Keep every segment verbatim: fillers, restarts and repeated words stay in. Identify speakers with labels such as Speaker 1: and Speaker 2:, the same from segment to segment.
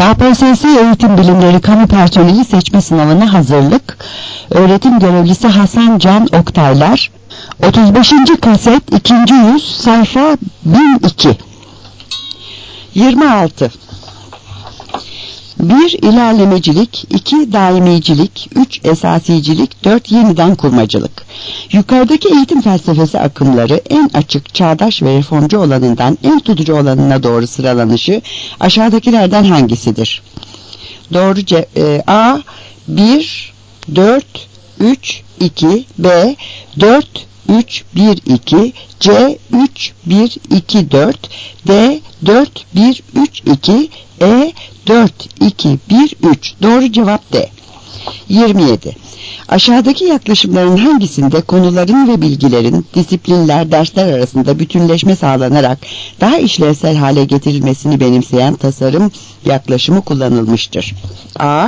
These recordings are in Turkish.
Speaker 1: K P S S Eğitim Bilimleri Kamu Personeli Seçme Sınavına Hazırlık. Öğretim Görevlisi Hasan Can Oktaylar. otuz beşinci kaset ikinci yüz sayfa bin iki. yirmi altı. bir ilerlemecilik, iki daimicilik, üç esasicilik, dört yeniden kurmacılık. Yukarıdaki eğitim felsefesi akımları en açık, çağdaş ve reformcu olanından en tutucu olanına doğru sıralanışı aşağıdakilerden hangisidir? Doğru ce e, A bir, dört, üç, iki, B dört, üç, bir, iki, C üç, bir, iki, dört, D dört, bir, üç, iki, E dört, iki, bir, üç. Doğru cevap D. yirmi yedi. Aşağıdaki yaklaşımların hangisinde konuların ve bilgilerin, disiplinler, dersler arasında bütünleşme sağlanarak daha işlevsel hale getirilmesini benimseyen tasarım yaklaşımı kullanılmıştır? A.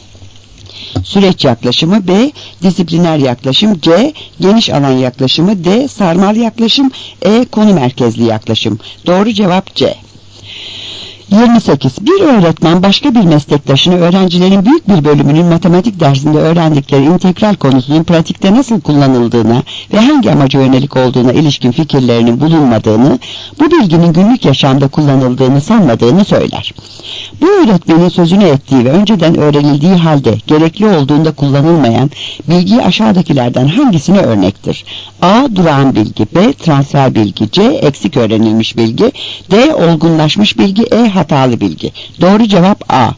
Speaker 1: Süreç yaklaşımı, B. Disipliner yaklaşım, C. Geniş alan yaklaşımı, D. Sarmal yaklaşım, E. Konu merkezli yaklaşım. Doğru cevap C. yirmi sekiz. Bir öğretmen başka bir meslektaşını öğrencilerin büyük bir bölümünün matematik dersinde öğrendikleri integral konusunun pratikte nasıl kullanıldığına ve hangi amaca yönelik olduğuna ilişkin fikirlerinin bulunmadığını, bu bilginin günlük yaşamda kullanıldığını sanmadığını söyler. Bu öğretmenin sözünü ettiği ve önceden öğrenildiği halde gerekli olduğunda kullanılmayan bilgi aşağıdakilerden hangisine örnektir? A. Durağan bilgi, B. Transfer bilgi, C. Eksik öğrenilmiş bilgi, D. Olgunlaşmış bilgi, E. Hatalı bilgi. Doğru cevap A.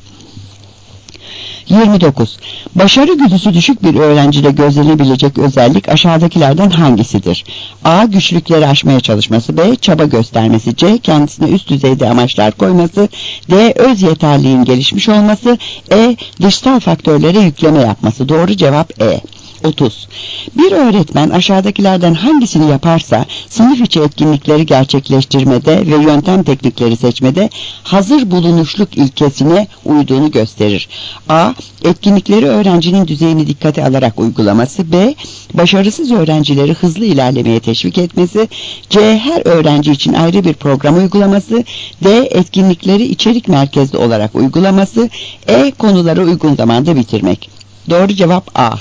Speaker 1: yirmi dokuz. Başarı güdüsü düşük bir öğrencide gözlenebilecek özellik aşağıdakilerden hangisidir? A. Güçlükleri aşmaya çalışması, B. Çaba göstermesi, C. Kendisine üst düzeyde amaçlar koyması, D. Öz yeterliğin gelişmiş olması, E. Dışsal faktörlere yükleme yapması. Doğru cevap E. otuz. Bir öğretmen aşağıdakilerden hangisini yaparsa sınıf içi etkinlikleri gerçekleştirmede ve yöntem teknikleri seçmede hazır bulunuşluk ilkesine uyduğunu gösterir. A. Etkinlikleri öğrencinin düzeyini dikkate alarak uygulaması, B. Başarısız öğrencileri hızlı ilerlemeye teşvik etmesi, C. Her öğrenci için ayrı bir program uygulaması, D. Etkinlikleri içerik merkezli olarak uygulaması, E. Konuları uygun zamanda bitirmek. Doğru cevap A.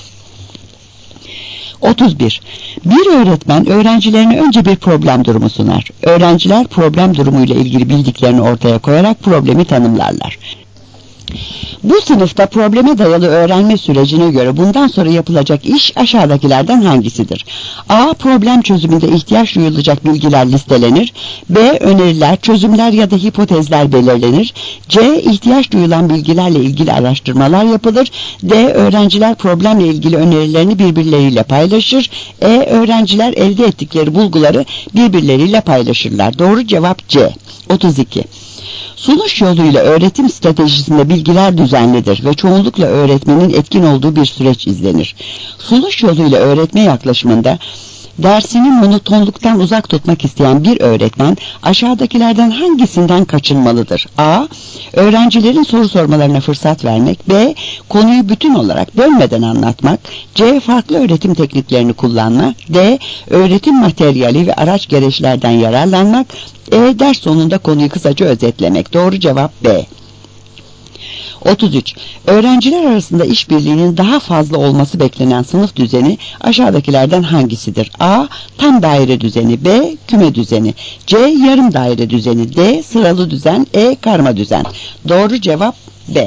Speaker 1: otuz bir. Bir öğretmen öğrencilerine önce bir problem durumu sunar. Öğrenciler problem durumuyla ilgili bildiklerini ortaya koyarak problemi tanımlarlar. Bu sınıfta probleme dayalı öğrenme sürecine göre bundan sonra yapılacak iş aşağıdakilerden hangisidir? A. Problem çözümünde ihtiyaç duyulacak bilgiler listelenir. B. Öneriler, çözümler ya da hipotezler belirlenir. C. İhtiyaç duyulan bilgilerle ilgili araştırmalar yapılır. D. Öğrenciler problemle ilgili önerilerini birbirleriyle paylaşır. E. Öğrenciler elde ettikleri bulguları birbirleriyle paylaşırlar. Doğru cevap C. otuz iki. Sunuş yoluyla öğretim stratejisinde bilgiler düzenlidir ve çoğunlukla öğretmenin etkin olduğu bir süreç izlenir. Sunuş yoluyla öğretme yaklaşımında dersini monotonluktan uzak tutmak isteyen bir öğretmen aşağıdakilerden hangisinden kaçınmalıdır? A. Öğrencilerin soru sormalarına fırsat vermek, B. Konuyu bütün olarak bölmeden anlatmak, C. Farklı öğretim tekniklerini kullanmak, D. Öğretim materyali ve araç gereçlerden yararlanmak, E. Ders sonunda konuyu kısaca özetlemek. Doğru cevap B. otuz üç. Öğrenciler arasında işbirliğinin daha fazla olması beklenen sınıf düzeni aşağıdakilerden hangisidir? A. Tam daire düzeni, B. Küme düzeni, C. Yarım daire düzeni, D. Sıralı düzen, E. Karma düzen. Doğru cevap B.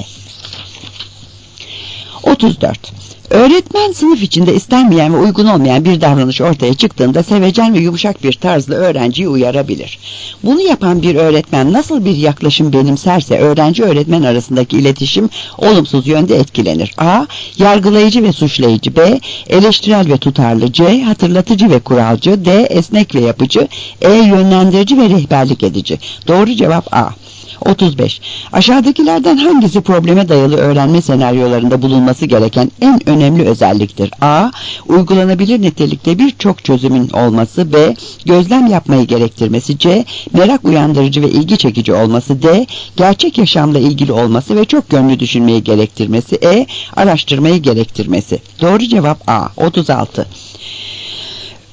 Speaker 1: otuz dört. Öğretmen sınıf içinde istenmeyen ve uygun olmayan bir davranış ortaya çıktığında sevecen ve yumuşak bir tarzla öğrenciyi uyarabilir. Bunu yapan bir öğretmen nasıl bir yaklaşım benimserse öğrenci öğretmen arasındaki iletişim olumsuz yönde etkilenir. A. Yargılayıcı ve suçlayıcı, B. Eleştirel ve tutarlı, C. Hatırlatıcı ve kuralcı, D. Esnek ve yapıcı, E. Yönlendirici ve rehberlik edici. Doğru cevap A. otuz beş. Aşağıdakilerden hangisi probleme dayalı öğrenme senaryolarında bulunması gereken en önemli özelliktir? A. Uygulanabilir nitelikte birçok çözümün olması, B. Gözlem yapmayı gerektirmesi, C. Merak uyandırıcı ve ilgi çekici olması, D. Gerçek yaşamla ilgili olması ve çok yönlü düşünmeyi gerektirmesi, E. Araştırmayı gerektirmesi. Doğru cevap A. otuz altı.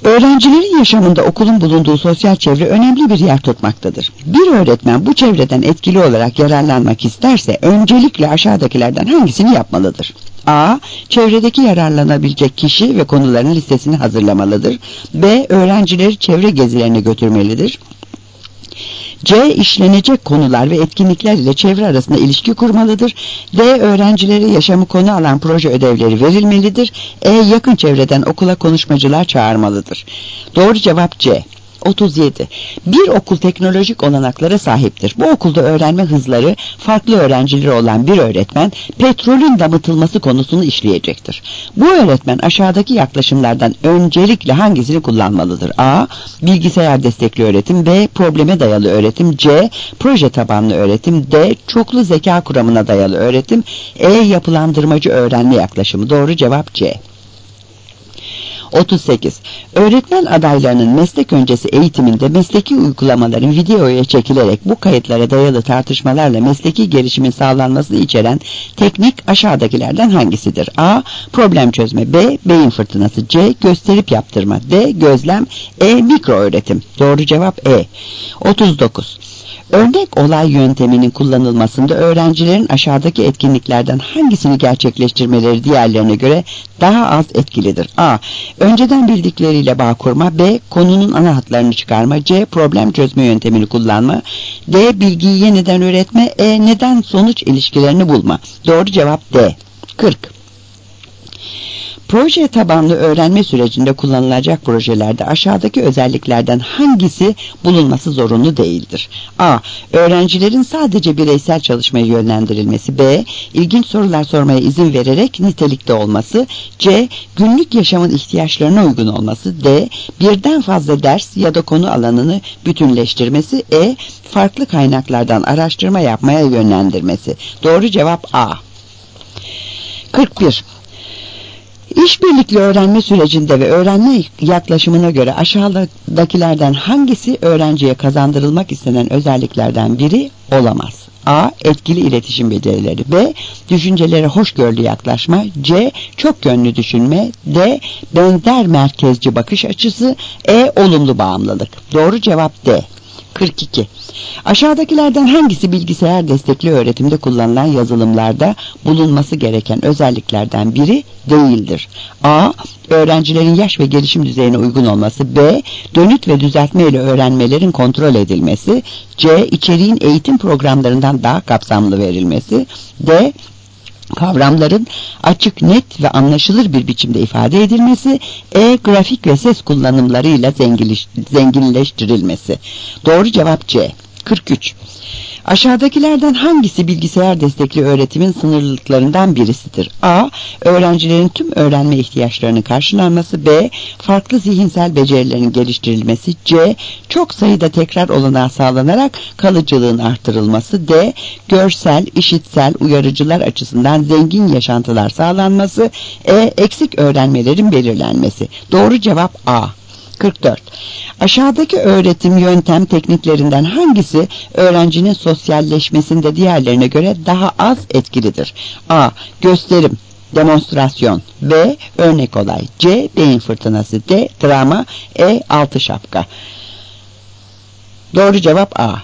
Speaker 1: Öğrencilerin yaşamında okulun bulunduğu sosyal çevre önemli bir yer tutmaktadır. Bir öğretmen bu çevreden etkili olarak yararlanmak isterse öncelikle aşağıdakilerden hangisini yapmalıdır? A. Çevredeki yararlanabilecek kişi ve konuların listesini hazırlamalıdır. B. Öğrencileri çevre gezilerine götürmelidir. C. İşlenecek konular ve etkinlikler ile çevre arasında ilişki kurmalıdır. D. Öğrencilere yaşamı konu alan proje ödevleri verilmelidir. E. Yakın çevreden okula konuşmacılar çağırmalıdır. Doğru cevap C. otuz yedi. Bir okul teknolojik olanaklara sahiptir. Bu okulda öğrenme hızları farklı öğrencileri olan bir öğretmen petrolün damıtılması konusunu işleyecektir. Bu öğretmen aşağıdaki yaklaşımlardan öncelikle hangisini kullanmalıdır? A. Bilgisayar destekli öğretim. B. Probleme dayalı öğretim. C. Proje tabanlı öğretim. D. Çoklu zeka kuramına dayalı öğretim. E. Yapılandırmacı öğrenme yaklaşımı. Doğru cevap C. otuz sekiz. Öğretmen adaylarının meslek öncesi eğitiminde mesleki uygulamaların videoya çekilerek bu kayıtlara dayalı tartışmalarla mesleki gelişimin sağlanmasını içeren teknik aşağıdakilerden hangisidir? A. Problem çözme. B. Beyin fırtınası. C. Gösterip yaptırma. D. Gözlem. E. Mikro öğretim. Doğru cevap E. otuz dokuz. Örnek olay yönteminin kullanılmasında öğrencilerin aşağıdaki etkinliklerden hangisini gerçekleştirmeleri diğerlerine göre daha az etkilidir? A. Önceden bildikleriyle bağ kurma. B. Konunun ana hatlarını çıkarma. C. Problem çözme yöntemini kullanma. D. Bilgiyi yeniden öğretme. E. Neden sonuç ilişkilerini bulma. Doğru cevap D. kırk. Proje tabanlı öğrenme sürecinde kullanılacak projelerde aşağıdaki özelliklerden hangisi bulunması zorunlu değildir? A. Öğrencilerin sadece bireysel çalışmaya yönlendirilmesi. B. İlginç sorular sormaya izin vererek nitelikte olması. C. Günlük yaşamın ihtiyaçlarına uygun olması. D. Birden fazla ders ya da konu alanını bütünleştirmesi. E. Farklı kaynaklardan araştırma yapmaya yönlendirmesi. Doğru cevap A. kırk bir. İşbirlikli öğrenme sürecinde ve öğrenme yaklaşımına göre aşağıdakilerden hangisi öğrenciye kazandırılmak istenen özelliklerden biri olamaz? A. Etkili iletişim becerileri. B. Düşüncelere hoşgörülü yaklaşma. C. Çok yönlü düşünme. D. Benzer merkezci bakış açısı. E. Olumlu bağımlılık. Doğru cevap D. kırk iki. Aşağıdakilerden hangisi bilgisayar destekli öğretimde kullanılan yazılımlarda bulunması gereken özelliklerden biri değildir? A. Öğrencilerin yaş ve gelişim düzeyine uygun olması. B. Dönüt ve düzeltme ile öğrenmelerin kontrol edilmesi. C. İçeriğin eğitim programlarından daha kapsamlı verilmesi. D. Kavramların açık, net ve anlaşılır bir biçimde ifade edilmesi. E. Grafik ve ses kullanımlarıyla zenginleştirilmesi. Doğru cevap C. kırk üç. Aşağıdakilerden hangisi bilgisayar destekli öğretimin sınırlılıklarından birisidir? A. Öğrencilerin tüm öğrenme ihtiyaçlarının karşılanması. B. Farklı zihinsel becerilerin geliştirilmesi. C. Çok sayıda tekrar olanağı sağlanarak kalıcılığın artırılması. D. Görsel, işitsel uyarıcılar açısından zengin yaşantılar sağlanması. E. Eksik öğrenmelerin belirlenmesi. Doğru cevap A. kırk dört. Aşağıdaki öğretim yöntem tekniklerinden hangisi öğrencinin sosyalleşmesinde diğerlerine göre daha az etkilidir? A. Gösterim, demonstrasyon. B. Örnek olay. C. Beyin fırtınası. D. Drama. E. Altı şapka. Doğru cevap A.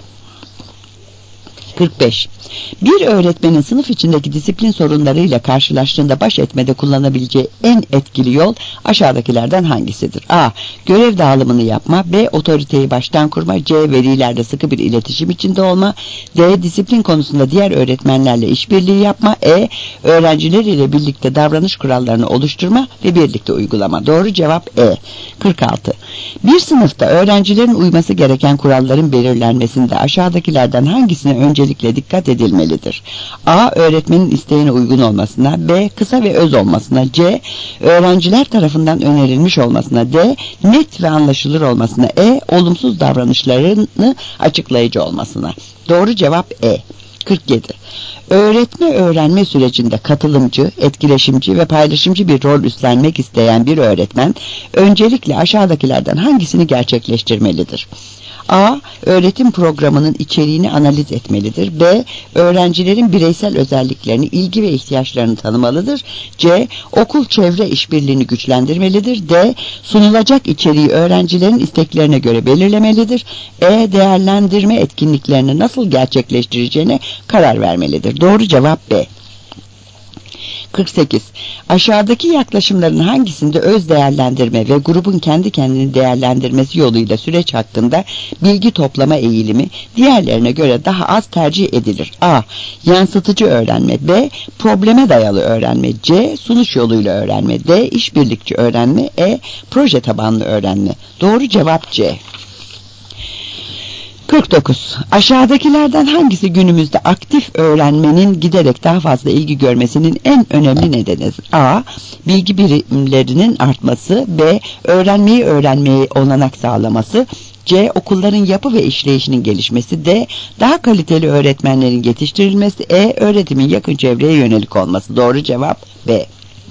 Speaker 1: kırk beş. Bir öğretmenin sınıf içindeki disiplin sorunlarıyla karşılaştığında baş etmede kullanabileceği en etkili yol aşağıdakilerden hangisidir? A. Görev dağılımını yapma. B. Otoriteyi baştan kurma. C. Velilerle sıkı bir iletişim içinde olma. D. Disiplin konusunda diğer öğretmenlerle işbirliği yapma. E. Öğrenciler ile birlikte davranış kurallarını oluşturma ve birlikte uygulama. Doğru cevap E. kırk altı. Bir sınıfta öğrencilerin uyması gereken kuralların belirlenmesinde aşağıdakilerden hangisine öncelikle dikkat edilmelidir? A. Öğretmenin isteğine uygun olmasına. B. Kısa ve öz olmasına. C. Öğrenciler tarafından önerilmiş olmasına. D. Net ve anlaşılır olmasına. E. Olumsuz davranışlarını açıklayıcı olmasına. Doğru cevap E. kırk yedi. Öğretme öğrenme sürecinde katılımcı, etkileşimci ve paylaşımcı bir rol üstlenmek isteyen bir öğretmen öncelikle aşağıdakilerden hangisini gerçekleştirmelidir? A. Öğretim programının içeriğini analiz etmelidir. B. Öğrencilerin bireysel özelliklerini, ilgi ve ihtiyaçlarını tanımalıdır. C. Okul çevre işbirliğini güçlendirmelidir. D. Sunulacak içeriği öğrencilerin isteklerine göre belirlemelidir. E. Değerlendirme etkinliklerini nasıl gerçekleştireceğine karar vermelidir. Doğru cevap B. kırk sekiz. Aşağıdaki yaklaşımların hangisinde öz değerlendirme ve grubun kendi kendini değerlendirmesi yoluyla süreç hakkında bilgi toplama eğilimi diğerlerine göre daha az tercih edilir? A. Yansıtıcı öğrenme. B. Probleme dayalı öğrenme. C. Sunuş yoluyla öğrenme. D. İşbirlikçi öğrenme. E. Proje tabanlı öğrenme. Doğru cevap C. kırk dokuz. Aşağıdakilerden hangisi günümüzde aktif öğrenmenin giderek daha fazla ilgi görmesinin en önemli nedenidir? A. Bilgi birimlerinin artması. B. Öğrenmeyi öğrenmeye olanak sağlaması. C. Okulların yapı ve işleyişinin gelişmesi. D. Daha kaliteli öğretmenlerin yetiştirilmesi. E. Öğretimin yakın çevreye yönelik olması. Doğru cevap B.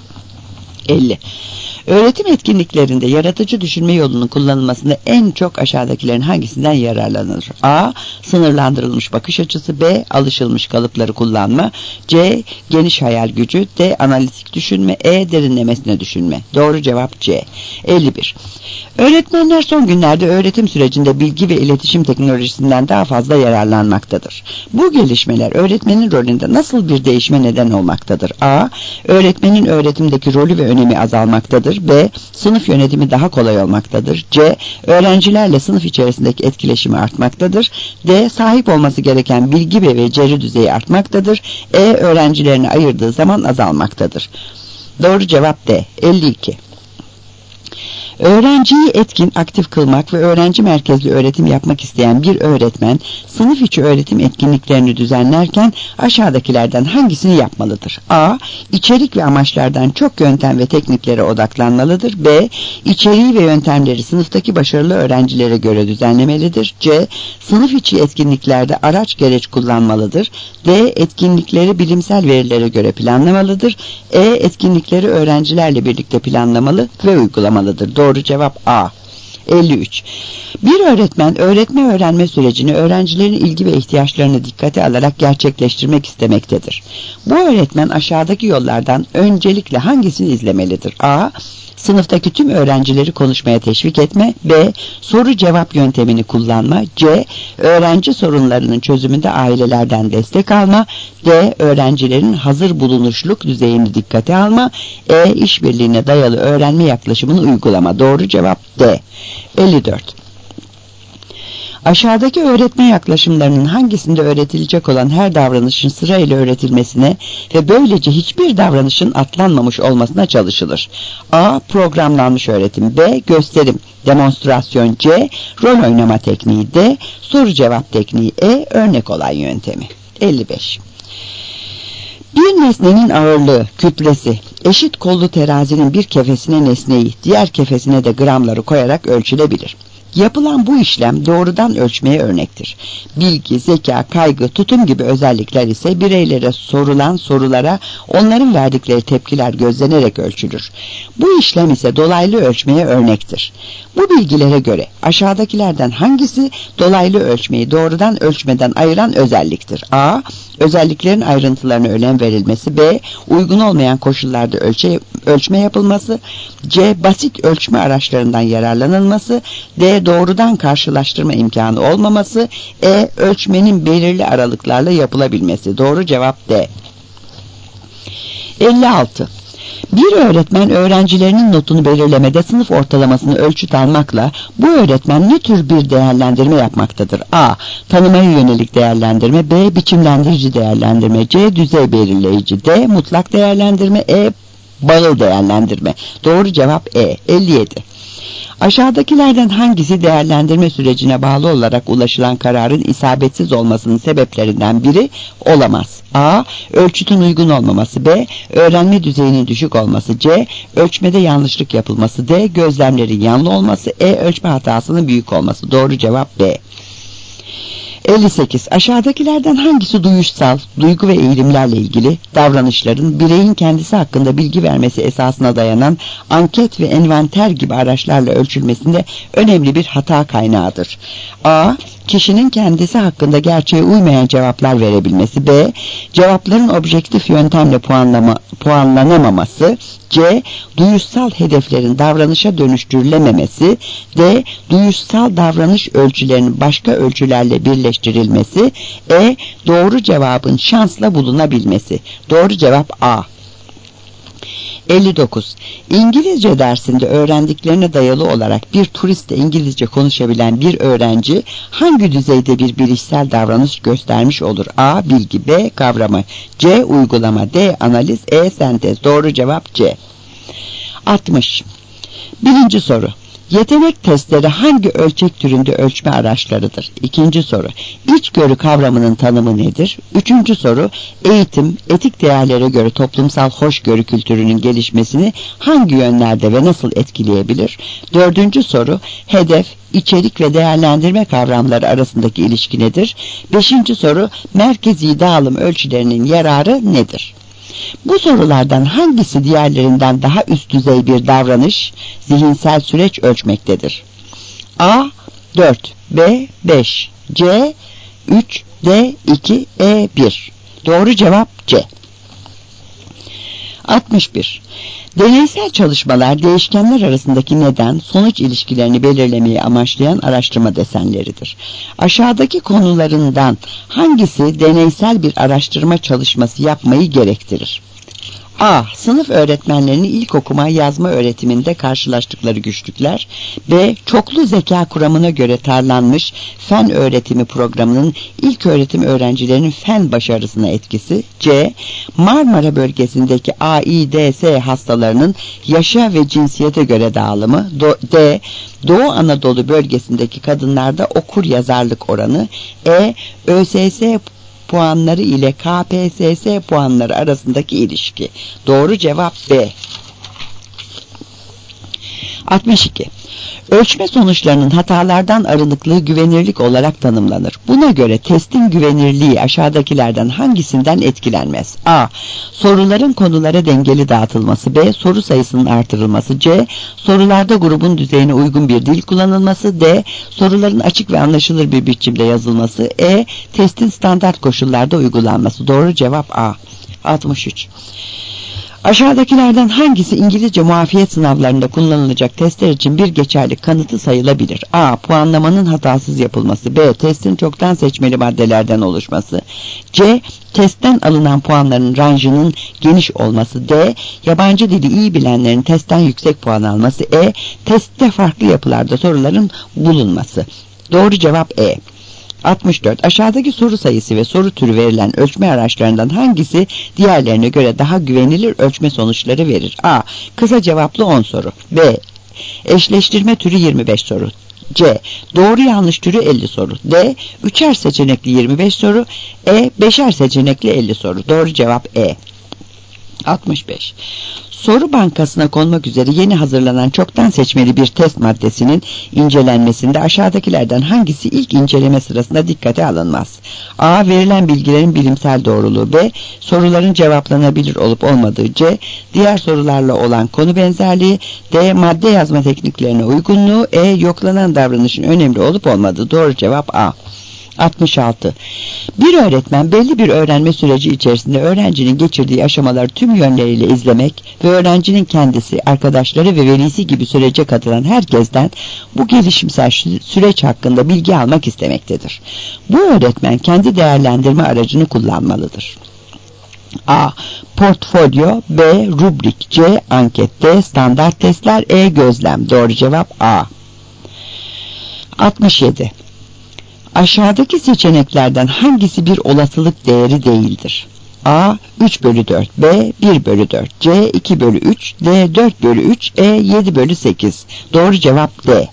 Speaker 1: elli. Öğretim etkinliklerinde yaratıcı düşünme yolunun kullanılmasında en çok aşağıdakilerin hangisinden yararlanılır? A. Sınırlandırılmış bakış açısı. B. Alışılmış kalıpları kullanma. C. Geniş hayal gücü. D. Analitik düşünme. E. Derinlemesine düşünme. Doğru cevap C. elli bir. Öğretmenler son günlerde öğretim sürecinde bilgi ve iletişim teknolojisinden daha fazla yararlanmaktadır. Bu gelişmeler öğretmenin rolünde nasıl bir değişime neden olmaktadır? A. Öğretmenin öğretimdeki rolü ve önemi azalmaktadır. B. Sınıf yönetimi daha kolay olmaktadır. C. Öğrencilerle sınıf içerisindeki etkileşimi artmaktadır. D. Sahip olması gereken bilgi ve beceri düzeyi artmaktadır. E. Öğrencilerini ayırdığı zaman azalmaktadır. Doğru cevap D. elli iki. Öğrenciyi etkin, aktif kılmak ve öğrenci merkezli öğretim yapmak isteyen bir öğretmen, sınıf içi öğretim etkinliklerini düzenlerken aşağıdakilerden hangisini yapmalıdır? A. İçerik ve amaçlardan çok yöntem ve tekniklere odaklanmalıdır. B. İçeriği ve yöntemleri sınıftaki başarılı öğrencilere göre düzenlemelidir. C. Sınıf içi etkinliklerde araç gereç kullanmalıdır. D. Etkinlikleri bilimsel verilere göre planlamalıdır. E. Etkinlikleri öğrencilerle birlikte planlamalı ve uygulamalıdır. Doğru cevap A. elli üç. Bir öğretmen öğretme öğrenme sürecini öğrencilerin ilgi ve ihtiyaçlarını dikkate alarak gerçekleştirmek istemektedir. Bu öğretmen aşağıdaki yollardan öncelikle hangisini izlemelidir? A. Sınıftaki tüm öğrencileri konuşmaya teşvik etme. B. Soru cevap yöntemini kullanma. C. Öğrenci sorunlarının çözümünde ailelerden destek alma. D. Öğrencilerin hazır bulunuşluk düzeyini dikkate alma. E. İşbirliğine dayalı öğrenme yaklaşımını uygulama. Doğru cevap D. elli dört. Aşağıdaki öğretme yaklaşımlarının hangisinde öğretilecek olan her davranışın sırayla öğretilmesine ve böylece hiçbir davranışın atlanmamış olmasına çalışılır? A. Programlanmış öğretim. B. Gösterim, demonstrasyon. C. Rol oynama tekniği. D. Soru cevap tekniği. E. Örnek olay yöntemi. elli beş. Bir nesnenin ağırlığı, kütlesi, eşit kollu terazinin bir kefesine nesneyi, diğer kefesine de gramları koyarak ölçülebilir. Yapılan bu işlem doğrudan ölçmeye örnektir. Bilgi, zeka, kaygı, tutum gibi özellikler ise bireylere sorulan sorulara onların verdikleri tepkiler gözlenerek ölçülür. Bu işlem ise dolaylı ölçmeye örnektir. Bu bilgilere göre aşağıdakilerden hangisi dolaylı ölçmeyi doğrudan ölçmeden ayıran özelliktir? A. Özelliklerin ayrıntılarına önem verilmesi. B. Uygun olmayan koşullarda ölçe, ölçme yapılması. C. Basit ölçme araçlarından yararlanılması. D. Doğrudan karşılaştırma imkanı olmaması. E. Ölçmenin belirli aralıklarla yapılabilmesi. Doğru cevap D. elli altı. Bir öğretmen öğrencilerinin notunu belirlemede sınıf ortalamasını ölçüt almakla bu öğretmen ne tür bir değerlendirme yapmaktadır? A. Tanımaya yönelik değerlendirme. B. Biçimlendirici değerlendirme. C. Düzey belirleyici. D. Mutlak değerlendirme. E. Bağıl değerlendirme. Doğru cevap E. elli yedi. Aşağıdakilerden hangisi değerlendirme sürecine bağlı olarak ulaşılan kararın isabetsiz olmasının sebeplerinden biri olamaz? A. Ölçütün uygun olmaması. B. Öğrenme düzeyinin düşük olması. C. Ölçmede yanlışlık yapılması. D. Gözlemlerin yanlı olması. E. Ölçme hatasının büyük olması. Doğru cevap B. elli sekiz. Aşağıdakilerden hangisi duyuşsal, duygu ve eğilimlerle ilgili davranışların bireyin kendisi hakkında bilgi vermesi esasına dayanan anket ve envanter gibi araçlarla ölçülmesinde önemli bir hata kaynağıdır? A. Kişinin kendisi hakkında gerçeğe uymayan cevaplar verebilmesi. B. Cevapların objektif yöntemle puanlama, puanlanamaması. C. Duyuşsal hedeflerin davranışa dönüştürülememesi. D. Duyuşsal davranış ölçülerinin başka ölçülerle birleştirilmesi. E. Doğru cevabın şansla bulunabilmesi. Doğru cevap A. elli dokuz. İngilizce dersinde öğrendiklerine dayalı olarak bir turistle İngilizce konuşabilen bir öğrenci hangi düzeyde bir bilişsel davranış göstermiş olur? A. Bilgi. B. Kavrama. C. Uygulama. D. Analiz. E. Sentez. Doğru cevap C. altmış. Birinci soru. Yetenek testleri hangi ölçek türünde ölçme araçlarıdır? İkinci soru. İçgörü kavramının tanımı nedir? Üçüncü soru. Eğitim, etik değerlere göre toplumsal hoşgörü kültürünün gelişmesini hangi yönlerde ve nasıl etkileyebilir? Dördüncü soru. Hedef, içerik ve değerlendirme kavramları arasındaki ilişki nedir? Beşinci soru. Merkezi dağılım ölçülerinin yararı nedir? Bu sorulardan hangisi diğerlerinden daha üst düzey bir davranış, zihinsel süreç ölçmektedir? A. dört, B. beş, C. üç, D. iki, E. bir. Doğru cevap C. altmış bir. Deneysel çalışmalar değişkenler arasındaki neden, sonuç ilişkilerini belirlemeyi amaçlayan araştırma desenleridir. Aşağıdaki konularından hangisi deneysel bir araştırma çalışması yapmayı gerektirir? A. Sınıf öğretmenlerinin ilk okuma yazma öğretiminde karşılaştıkları güçlükler. B. Çoklu zeka kuramına göre tarlanmış fen öğretimi programının ilk öğretim öğrencilerinin fen başarısına etkisi. C. Marmara bölgesindeki AIDS hastalarının yaşa ve cinsiyete göre dağılımı. D. Doğu Anadolu bölgesindeki kadınlarda okur yazarlık oranı. E. ÖSS puanları ile K P S S puanları arasındaki ilişki. Doğru cevap B. altmış iki. Ölçme sonuçlarının hatalardan arınıklığı güvenirlik olarak tanımlanır. Buna göre testin güvenirliği aşağıdakilerden hangisinden etkilenmez? A. Soruların konulara dengeli dağıtılması. B. Soru sayısının artırılması. C. Sorularda grubun düzeyine uygun bir dil kullanılması. D. Soruların açık ve anlaşılır bir biçimde yazılması. E. Testin standart koşullarda uygulanması. Doğru cevap A. altmış üç. Aşağıdakilerden hangisi İngilizce muafiyet sınavlarında kullanılacak testler için bir geçerli kanıtı sayılabilir? A. Puanlamanın hatasız yapılması. B. Testin çoktan seçmeli maddelerden oluşması. C. Testten alınan puanların ranjının geniş olması. D. Yabancı dili iyi bilenlerin testten yüksek puan alması. E. Testte farklı yapılarda soruların bulunması. Doğru cevap E. altmış dört. Aşağıdaki soru sayısı ve soru türü verilen ölçme araçlarından hangisi diğerlerine göre daha güvenilir ölçme sonuçları verir? A. Kısa cevaplı on soru. B. Eşleştirme türü yirmi beş soru. C. Doğru yanlış türü elli soru. D. Üçer seçenekli yirmi beş soru. E. Beşer seçenekli elli soru. Doğru cevap E. altmış beş. Soru bankasına konmak üzere yeni hazırlanan çoktan seçmeli bir test maddesinin incelenmesinde aşağıdakilerden hangisi ilk inceleme sırasında dikkate alınmaz? A. Verilen bilgilerin bilimsel doğruluğu. B. Soruların cevaplanabilir olup olmadığı. C. Diğer sorularla olan konu benzerliği. D. Madde yazma tekniklerine uygunluğu. E. Yoklanan davranışın önemli olup olmadığı. Doğru cevap A. altmış altı. Bir öğretmen belli bir öğrenme süreci içerisinde öğrencinin geçirdiği aşamaları tüm yönleriyle izlemek ve öğrencinin kendisi, arkadaşları ve velisi gibi sürece katılan herkesten bu gelişimsel süreç hakkında bilgi almak istemektedir. Bu öğretmen kendi değerlendirme aracını kullanmalıdır. A. Portfolyo. B. Rubrik. C. Anket. D. Standart testler. E. Gözlem. Doğru cevap A. altmış yedi. Aşağıdaki seçeneklerden hangisi bir olasılık değeri değildir? A. üç bölü dört. B. bir bölü dört. C. iki bölü üç. D. dört bölü üç. E. yedi bölü sekiz. Doğru cevap D.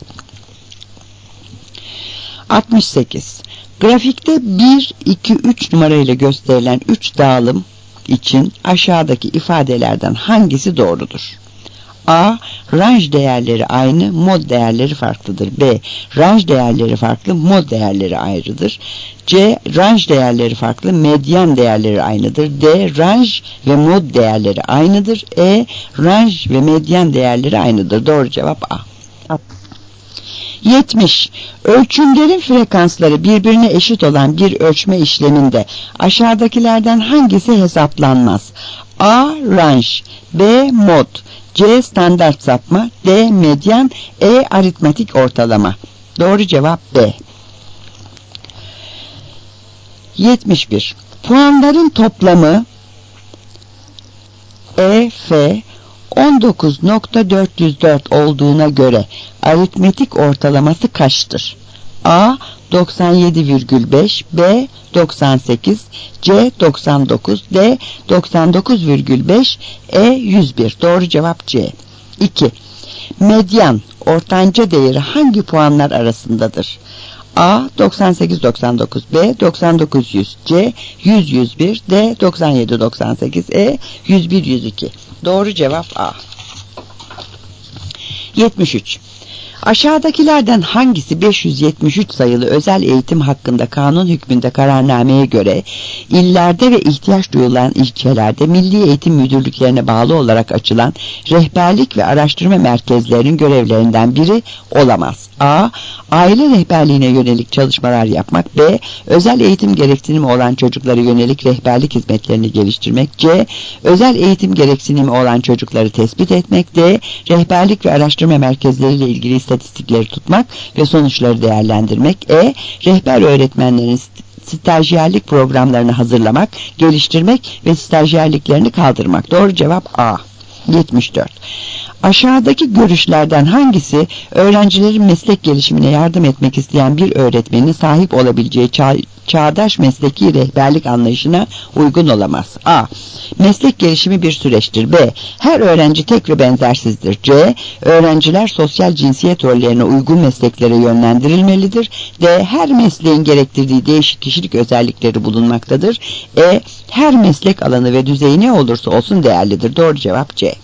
Speaker 1: altmış sekiz. Grafikte bir, iki, üç numarayla gösterilen üç dağılım için aşağıdaki ifadelerden hangisi doğrudur? A. Range değerleri aynı, mod değerleri farklıdır. B. Range değerleri farklı, mod değerleri ayrıdır. C. Range değerleri farklı, medyan değerleri aynıdır. D. Range ve mod değerleri aynıdır. E. Range ve medyan değerleri aynıdır. Doğru cevap A. yetmiş. Ölçümlerin frekansları birbirine eşit olan bir ölçme işleminde aşağıdakilerden hangisi hesaplanmaz? A. Range, B. Mod, C. Standart sapma, D. Medyan, E. Aritmetik ortalama. Doğru cevap B. yetmiş bir. Puanların toplamı E F on dokuz nokta dört yüz dört olduğuna göre aritmetik ortalaması kaçtır? A. doksan yedi virgül beş, B. doksan sekiz, C. doksan dokuz, D. doksan dokuz virgül beş, E. yüz bir. Doğru cevap C. iki. Medyan ortanca değeri hangi puanlar arasındadır? A. doksan sekiz doksan dokuz, B. doksan dokuz yüz, C. yüz yüz bir, D. doksan yedi doksan sekiz, E. yüz bir yüz iki. Doğru cevap A. yetmiş üç. Aşağıdakilerden hangisi beş yüz yetmiş üç sayılı özel eğitim hakkında kanun hükmünde kararnameye göre illerde ve ihtiyaç duyulan ilçelerde Milli Eğitim Müdürlüklerine bağlı olarak açılan rehberlik ve araştırma merkezlerinin görevlerinden biri olamaz? A. Aile rehberliğine yönelik çalışmalar yapmak. B. Özel eğitim gereksinimi olan çocuklara yönelik rehberlik hizmetlerini geliştirmek. C. Özel eğitim gereksinimi olan çocukları tespit etmek. D. Rehberlik ve araştırma merkezleriyle ilgili istatistikleri tutmak ve sonuçları değerlendirmek. E. Rehber öğretmenlerin stajyerlik programlarını hazırlamak, geliştirmek ve stajyerliklerini kaldırmak. Doğru cevap A. yetmiş dört. Aşağıdaki görüşlerden hangisi öğrencilerin meslek gelişimine yardım etmek isteyen bir öğretmenin sahip olabileceği çağ, çağdaş mesleki rehberlik anlayışına uygun olamaz? A. Meslek gelişimi bir süreçtir. B. Her öğrenci tek ve benzersizdir. C. Öğrenciler sosyal cinsiyet rollerine uygun mesleklere yönlendirilmelidir. D. Her mesleğin gerektirdiği değişik kişilik özellikleri bulunmaktadır. E. Her meslek alanı ve düzeyi ne olursa olsun değerlidir. Doğru cevap C.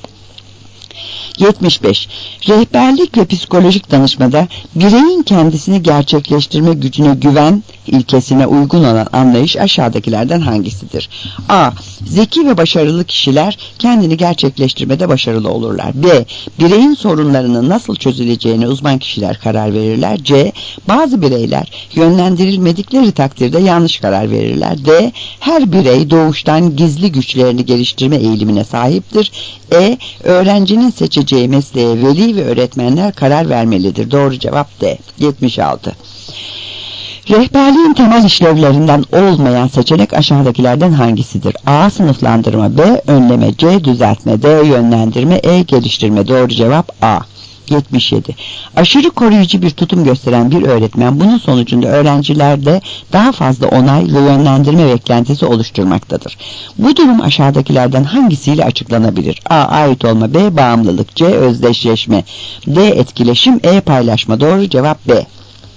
Speaker 1: yetmiş beş. Rehberlik ve psikolojik danışmada bireyin kendisini gerçekleştirme gücüne güven ilkesine uygun olan anlayış aşağıdakilerden hangisidir? A. Zeki ve başarılı kişiler kendini gerçekleştirmede başarılı olurlar. B. Bireyin sorunlarının nasıl çözüleceğine uzman kişiler karar verirler. C. Bazı bireyler yönlendirilmedikleri takdirde yanlış karar verirler. D. Her birey doğuştan gizli güçlerini geliştirme eğilimine sahiptir. E. Öğrencinin seçeceği mesleğe veli ve öğretmenler karar vermelidir. Doğru cevap D. yetmiş altı. Rehberliğin temel işlevlerinden olmayan seçenek aşağıdakilerden hangisidir? A. Sınıflandırma, B. Önleme, C. Düzeltme, D. Yönlendirme, E. Geliştirme. Doğru cevap A. yetmiş yedi. Aşırı koruyucu bir tutum gösteren bir öğretmen bunun sonucunda öğrencilerde daha fazla onay ve yönlendirme beklentisi oluşturmaktadır. Bu durum aşağıdakilerden hangisiyle açıklanabilir? A. Ait olma, B. Bağımlılık, C. Özdeşleşme, D. Etkileşim, E. Paylaşma. Doğru cevap B.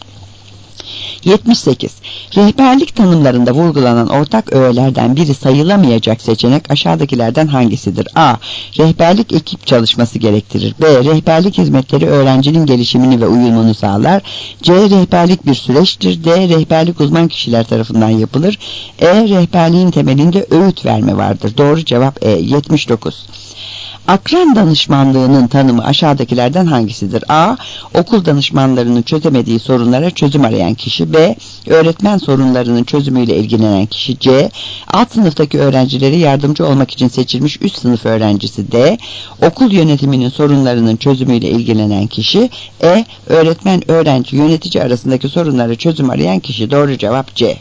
Speaker 1: yetmiş sekiz. Rehberlik tanımlarında vurgulanan ortak öğelerden biri sayılamayacak seçenek aşağıdakilerden hangisidir? A. Rehberlik ekip çalışması gerektirir. B. Rehberlik hizmetleri öğrencinin gelişimini ve uyumunu sağlar. C. Rehberlik bir süreçtir. D. Rehberlik uzman kişiler tarafından yapılır. E. Rehberliğin temelinde öğüt verme vardır. Doğru cevap E. yetmiş dokuz. Akran danışmanlığının tanımı aşağıdakilerden hangisidir? A. Okul danışmanlarının çözemediği sorunlara çözüm arayan kişi. B. Öğretmen sorunlarının çözümüyle ilgilenen kişi. C. Alt sınıftaki öğrencilere yardımcı olmak için seçilmiş üst sınıf öğrencisi. D. Okul yönetiminin sorunlarının çözümüyle ilgilenen kişi. E. Öğretmen, öğrenci, yönetici arasındaki sorunlara çözüm arayan kişi. Doğru cevap C.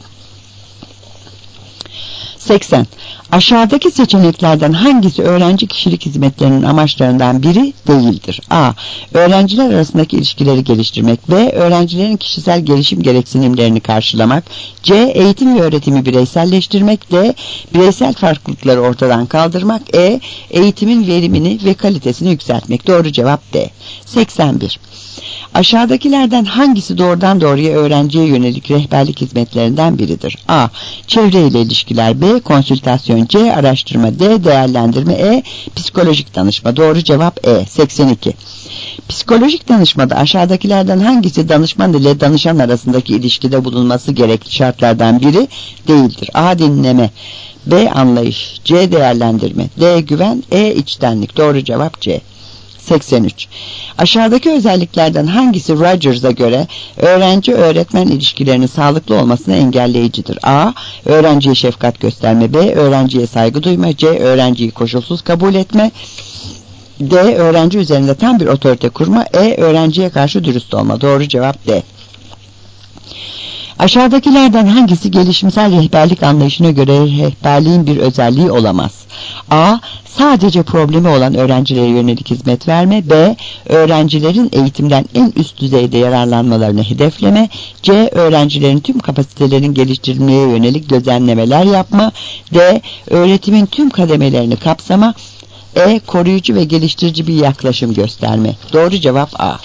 Speaker 1: seksen. Aşağıdaki seçeneklerden hangisi öğrenci kişilik hizmetlerinin amaçlarından biri değildir? A. Öğrenciler arasındaki ilişkileri geliştirmek. B. Öğrencilerin kişisel gelişim gereksinimlerini karşılamak. C. Eğitim ve öğretimi bireyselleştirmek. D. Bireysel farklılıkları ortadan kaldırmak. E. Eğitimin verimini ve kalitesini yükseltmek. Doğru cevap D. seksen bir. Aşağıdakilerden hangisi doğrudan doğruya öğrenciye yönelik rehberlik hizmetlerinden biridir? A. Çevreyle ilişkiler. B. Konsültasyon. C. Araştırma. D. Değerlendirme. E. Psikolojik danışma. Doğru cevap E. seksen iki. Psikolojik danışmada aşağıdakilerden hangisi danışman ile danışan arasındaki ilişkide bulunması gerekli şartlardan biri değildir? A. Dinleme. B. Anlayış. C. Değerlendirme. D. Güven. E. İçtenlik. Doğru cevap C. seksen üç. Aşağıdaki özelliklerden hangisi Rogers'a göre öğrenci-öğretmen ilişkilerinin sağlıklı olmasını engelleyicidir? A. Öğrenciye şefkat gösterme. B. Öğrenciye saygı duyma. C. Öğrenciyi koşulsuz kabul etme. D. Öğrenci üzerinde tam bir otorite kurma. E. Öğrenciye karşı dürüst olma. Doğru cevap D. Aşağıdakilerden hangisi gelişimsel rehberlik anlayışına göre rehberliğin bir özelliği olamaz? A. Sadece problemi olan öğrencilere yönelik hizmet verme. B. Öğrencilerin eğitimden en üst düzeyde yararlanmalarını hedefleme. C. Öğrencilerin tüm kapasitelerini geliştirmeye yönelik düzenlemeler yapma. D. Öğretimin tüm kademelerini kapsama. E. Koruyucu ve geliştirici bir yaklaşım gösterme. Doğru cevap A.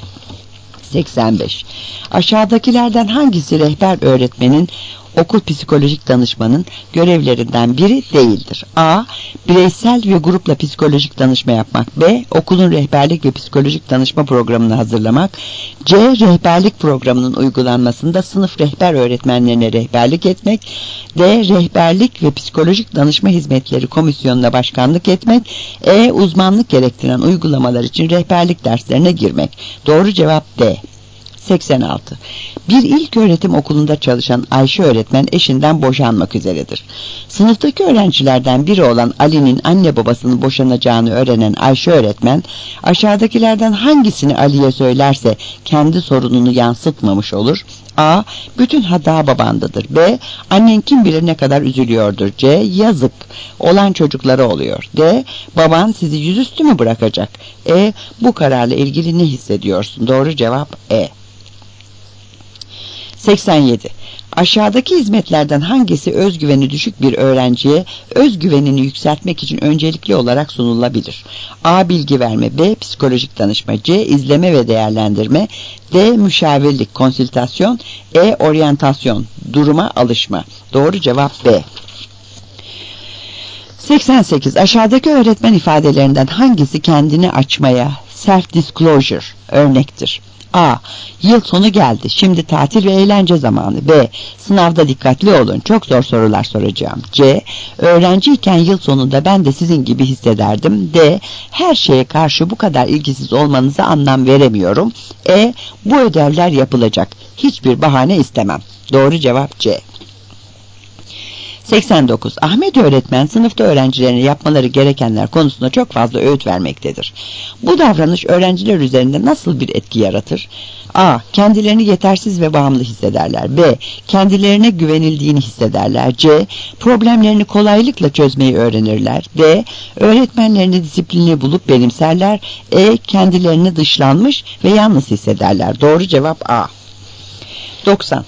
Speaker 1: seksen beş. Aşağıdakilerden hangisi rehber öğretmenin, okul psikolojik danışmanın görevlerinden biri değildir? A. Bireysel ve grupla psikolojik danışma yapmak. B. Okulun rehberlik ve psikolojik danışma programını hazırlamak. C. Rehberlik programının uygulanmasında sınıf rehber öğretmenlerine rehberlik etmek. D. Rehberlik ve psikolojik danışma hizmetleri komisyonuna başkanlık etmek. E. Uzmanlık gerektiren uygulamalar için rehberlik derslerine girmek. Doğru cevap D. seksen altı. Bir ilköğretim okulunda çalışan Ayşe öğretmen eşinden boşanmak üzeredir. Sınıftaki öğrencilerden biri olan Ali'nin anne babasının boşanacağını öğrenen Ayşe öğretmen, aşağıdakilerden hangisini Ali'ye söylerse kendi sorununu yansıtmamış olur? A. Bütün hata babandadır. B. Annen kim bilir ne kadar üzülüyordur. C. Yazık. Olan çocuklara oluyor. D. Baban sizi yüzüstü mü bırakacak? E. Bu kararla ilgili ne hissediyorsun? Doğru cevap E. seksen yedi. Aşağıdaki hizmetlerden hangisi özgüveni düşük bir öğrenciye özgüvenini yükseltmek için öncelikli olarak sunulabilir? A. Bilgi verme. B. Psikolojik danışma. C. İzleme ve değerlendirme. D. Müşavirlik, konsültasyon. E. Oryantasyon, duruma alışma. Doğru cevap B. seksen sekiz. Aşağıdaki öğretmen ifadelerinden hangisi kendini açmaya, self-disclosure örnektir? A. Yıl sonu geldi. Şimdi tatil ve eğlence zamanı. B. Sınavda dikkatli olun. Çok zor sorular soracağım. C. Öğrenciyken yıl sonunda ben de sizin gibi hissederdim. D. Her şeye karşı bu kadar ilgisiz olmanıza anlam veremiyorum. E. Bu ödevler yapılacak. Hiçbir bahane istemem. Doğru cevap C. seksen dokuz. Ahmet öğretmen sınıfta öğrencilerine yapmaları gerekenler konusunda çok fazla öğüt vermektedir. Bu davranış öğrenciler üzerinde nasıl bir etki yaratır? A. Kendilerini yetersiz ve bağımlı hissederler. B. Kendilerine güvenildiğini hissederler. C. Problemlerini kolaylıkla çözmeyi öğrenirler. D. Öğretmenlerini disiplinli bulup benimserler. E. Kendilerini dışlanmış ve yalnız hissederler. Doğru cevap A. doksan.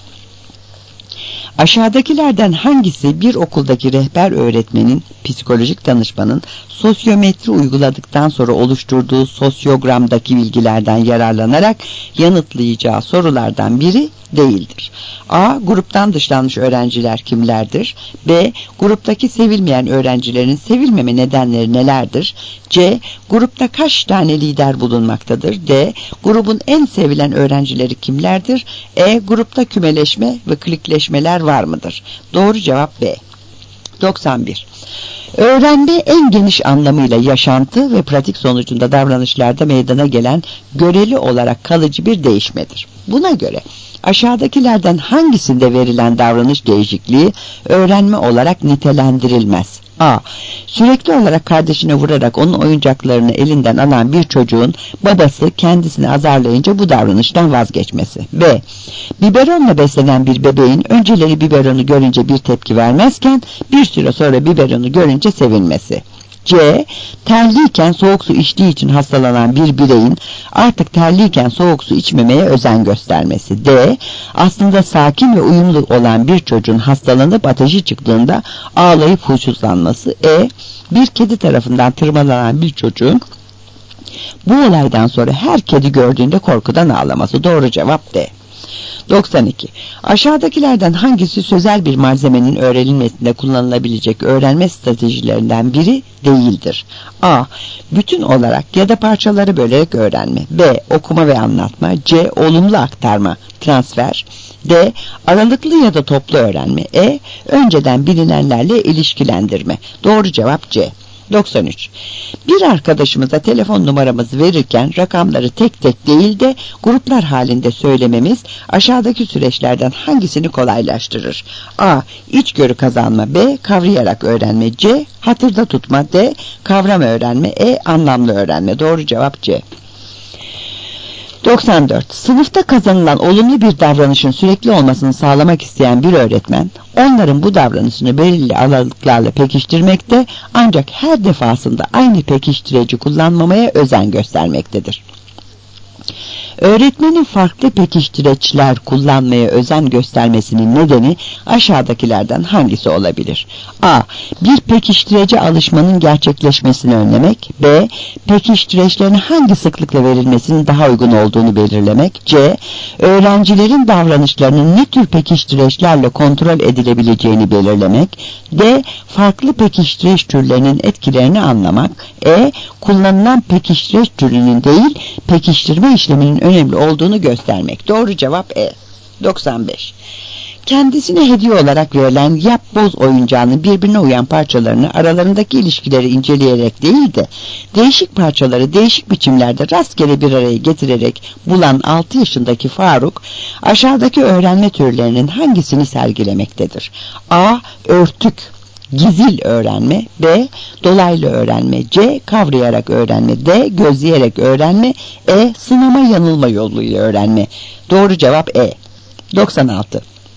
Speaker 1: Aşağıdakilerden hangisi bir okuldaki rehber öğretmenin, psikolojik danışmanın sosyometri uyguladıktan sonra oluşturduğu sosyogramdaki bilgilerden yararlanarak yanıtlayacağı sorulardan biri değildir? A. Gruptan dışlanmış öğrenciler kimlerdir? B. Gruptaki sevilmeyen öğrencilerin sevilmeme nedenleri nelerdir? C. Grupta kaç tane lider bulunmaktadır? D. Grubun en sevilen öğrencileri kimlerdir? E. Grupta kümeleşme ve klikleşmeler var mıdır? Doğru cevap B. doksan bir. Öğrenme en geniş anlamıyla yaşantı ve pratik sonucunda davranışlarda meydana gelen göreli olarak kalıcı bir değişmedir. Buna göre aşağıdakilerden hangisinde verilen davranış değişikliği öğrenme olarak nitelendirilmez? A. Sürekli olarak kardeşine vurarak onun oyuncaklarını elinden alan bir çocuğun babası kendisini azarlayınca bu davranıştan vazgeçmesi. B. Biberonla beslenen bir bebeğin önceleri biberonu görünce bir tepki vermezken bir süre sonra biberonu görünce sevinmesi. C. Terliyken soğuk su içtiği için hastalanan bir bireyin artık terliyken soğuk su içmemeye özen göstermesi. D. Aslında sakin ve uyumlu olan bir çocuğun hastalanıp ateşi çıktığında ağlayıp huysuzlanması. E. Bir kedi tarafından tırmalanan bir çocuğun Bu olaydan sonra her kedi gördüğünde korkudan ağlaması. Doğru cevap D. doksan iki. Aşağıdakilerden hangisi sözel bir malzemenin öğrenilmesinde kullanılabilecek öğrenme stratejilerinden biri değildir? A. Bütün olarak ya da parçaları bölerek öğrenme. B. Okuma ve anlatma. C. Olumlu aktarma, transfer. D. Aralıklı ya da toplu öğrenme. E. Önceden bilinenlerle ilişkilendirme. Doğru cevap C. doksan üç. Bir arkadaşımıza telefon numaramızı verirken rakamları tek tek değil de gruplar halinde söylememiz aşağıdaki süreçlerden hangisini kolaylaştırır? A. İçgörü kazanma. B. Kavrayarak öğrenme. C. Hatırda tutma. D. Kavram öğrenme. E. Anlamlı öğrenme. Doğru cevap C. doksan dört. Sınıfta kazanılan olumlu bir davranışın sürekli olmasını sağlamak isteyen bir öğretmen, onların bu davranışını belirli aralıklarla pekiştirmekte, ancak her defasında aynı pekiştireci kullanmamaya özen göstermektedir. Öğretmenin farklı pekiştireçler kullanmaya özen göstermesinin nedeni aşağıdakilerden hangisi olabilir? A. Bir pekiştirece alışmanın gerçekleşmesini önlemek. B. Pekiştireçlerin hangi sıklıkla verilmesinin daha uygun olduğunu belirlemek. C. Öğrencilerin davranışlarının ne tür pekiştireçlerle kontrol edilebileceğini belirlemek. D. Farklı pekiştireç türlerinin etkilerini anlamak. E. Kullanılan pekiştireç türünün değil, pekiştirme işleminin önemli olduğunu göstermek. Doğru cevap E. doksan beş. Kendisine hediye olarak verilen yap boz oyuncağının birbirine uyan parçalarını aralarındaki ilişkileri inceleyerek değil de değişik parçaları değişik biçimlerde rastgele bir araya getirerek bulan altı yaşındaki Faruk aşağıdaki öğrenme türlerinin hangisini sergilemektedir? A. Örtük, gizil öğrenme. B. Dolaylı öğrenme. C. Kavrayarak öğrenme. D. Gözleyerek öğrenme. E. Sınama yanılma yoluyla öğrenme. Doğru cevap E. doksan altı.